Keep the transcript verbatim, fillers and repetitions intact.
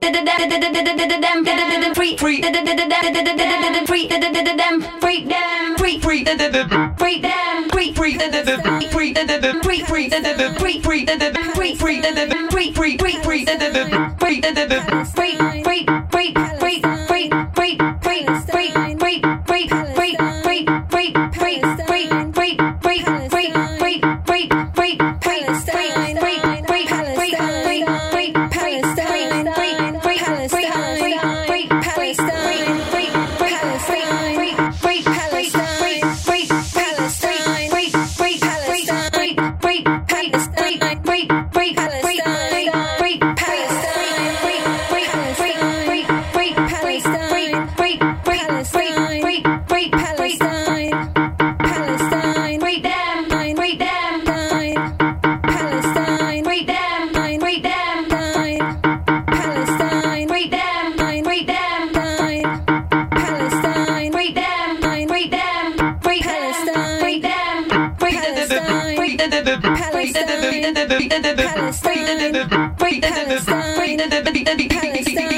free, free, free, free, free, free, free them, free, free, free, free, free, free, free, free, free, free, free, free, free, free, free, free, free, free, free, Palestine, Palestine, Palestine, Palestine.